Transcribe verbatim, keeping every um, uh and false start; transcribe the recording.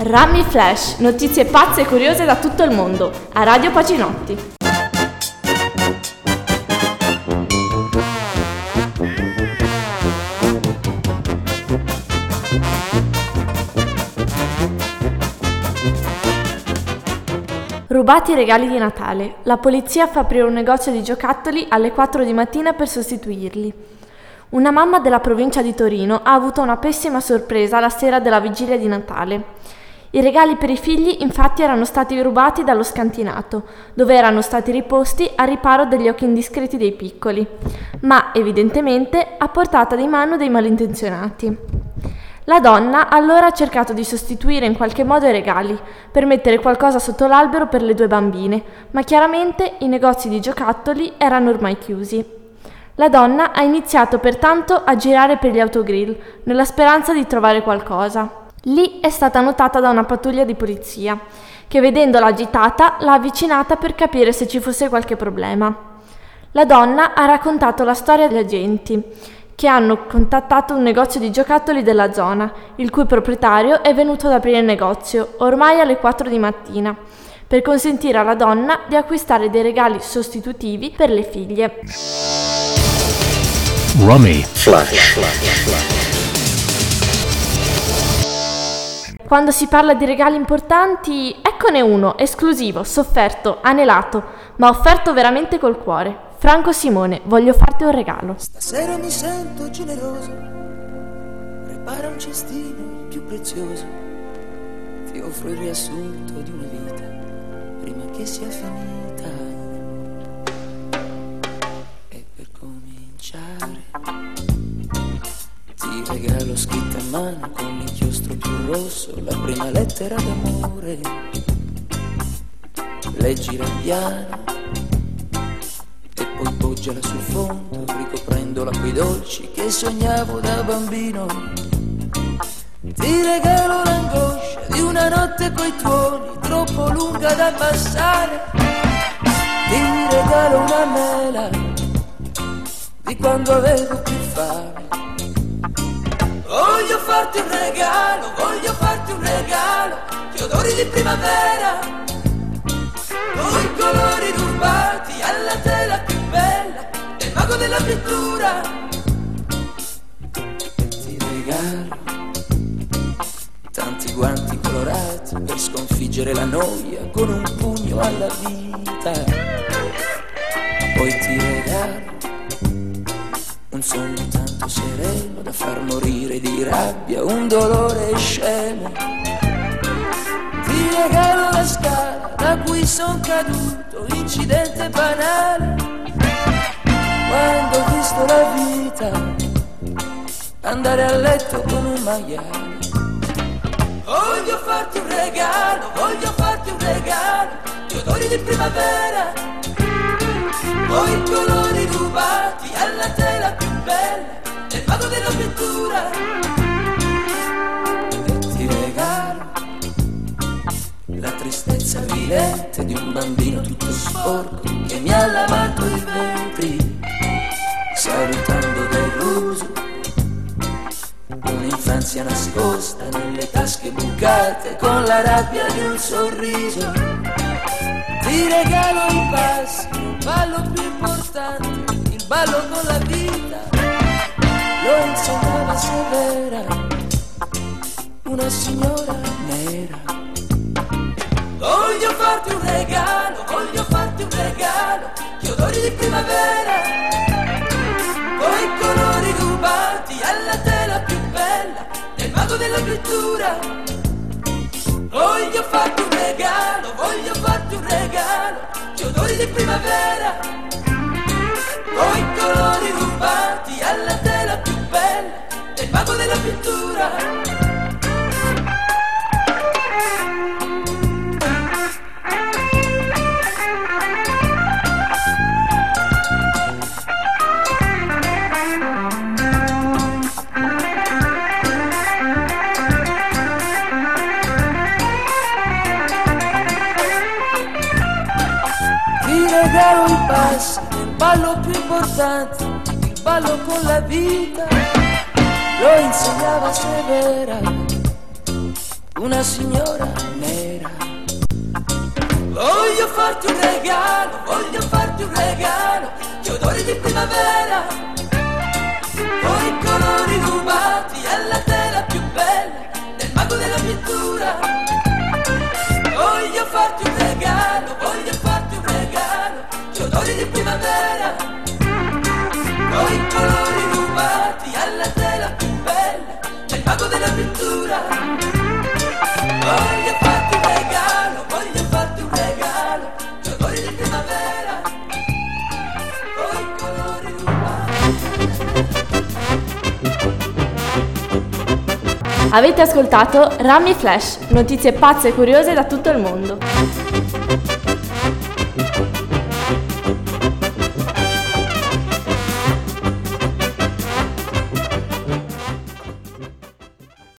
Rummy Flash, notizie pazze e curiose da tutto il mondo, a Radio Paginotti. Rubati i regali di Natale. La polizia fa aprire un negozio di giocattoli alle quattro di mattina per sostituirli. Una mamma della provincia di Torino ha avuto una pessima sorpresa la sera della vigilia di Natale. I regali per i figli infatti erano stati rubati dallo scantinato, dove erano stati riposti a riparo degli occhi indiscreti dei piccoli, ma evidentemente a portata di mano dei malintenzionati. La donna allora ha cercato di sostituire in qualche modo i regali, per mettere qualcosa sotto l'albero per le due bambine, ma chiaramente i negozi di giocattoli erano ormai chiusi. La donna ha iniziato pertanto a girare per gli autogrill, nella speranza di trovare qualcosa. Lì è stata notata da una pattuglia di polizia, che vedendola agitata l'ha avvicinata per capire se ci fosse qualche problema. La donna ha raccontato la storia agli agenti, che hanno contattato un negozio di giocattoli della zona, il cui proprietario è venuto ad aprire il negozio, ormai alle quattro di mattina, per consentire alla donna di acquistare dei regali sostitutivi per le figlie. Rummy Flash. Quando si parla di regali importanti, eccone uno, esclusivo, sofferto, anelato, ma offerto veramente col cuore. Franco Simone, voglio farti un regalo. Stasera mi sento generoso, prepara un cestino il più prezioso, ti offro il riassunto di una vita, prima che sia finita. E per cominciare ti regalo scritta a mano con l'inchiostro più rosso, la prima lettera d'amore, leggila piano e poi poggiala sul fondo, ricoprendola coi dolci che sognavo da bambino. Ti regalo l'angoscia di una notte coi tuoni, troppo lunga da passare. Ti regalo una mela di quando avevo più fame. Voglio farti un regalo, voglio farti un regalo, ti odori di primavera, coi colori rubati alla tela più bella del mago della pittura. Ti regalo tanti guanti colorati per sconfiggere la noia con un pugno alla vita. Poi ti regalo un sogno tanto sereno da far morire di rabbia un dolore scemo. Ti regalo la scala da cui son caduto, incidente banale, quando ho visto la vita andare a letto con un maiale. Voglio farti un regalo, voglio farti un regalo, gli odori di primavera, poi colori rubati alla tela più bella del mago della pittura. E ti regalo la tristezza vilente di un bambino tutto sporco che mi ha lavato i vetri, salutando deluso un'infanzia nascosta nelle tasche bucate con la rabbia di un sorriso. Ti regalo i passi, il ballo più importante, il ballo con la vita, lo insegnava Severa, una signora nera. Voglio farti un regalo, voglio farti un regalo, gli odori di primavera, poi colori rubati alla tela più bella del mago della pittura. Voglio farti un regalo, voglio farti un regalo, gli odori di primavera, poi colori rubati alla tela più bella del mago della pittura. Regalo i passi, il ballo più importante, il ballo con la vita, lo insegnava Severa, una signora nera. Voglio farti un regalo, voglio farti un regalo, che odori di primavera, coi colori rubati alla tela più bella del mago della pittura. Voglio farti un regalo, voglio farti un regalo, che odori di primavera, coi colori rubati alla tela più bella del mago della pittura. Voglio farti un regalo, voglio farti un regalo, che odori di primavera, coi colori rubati. Avete ascoltato Rami Flash, notizie pazze e curiose da tutto il mondo.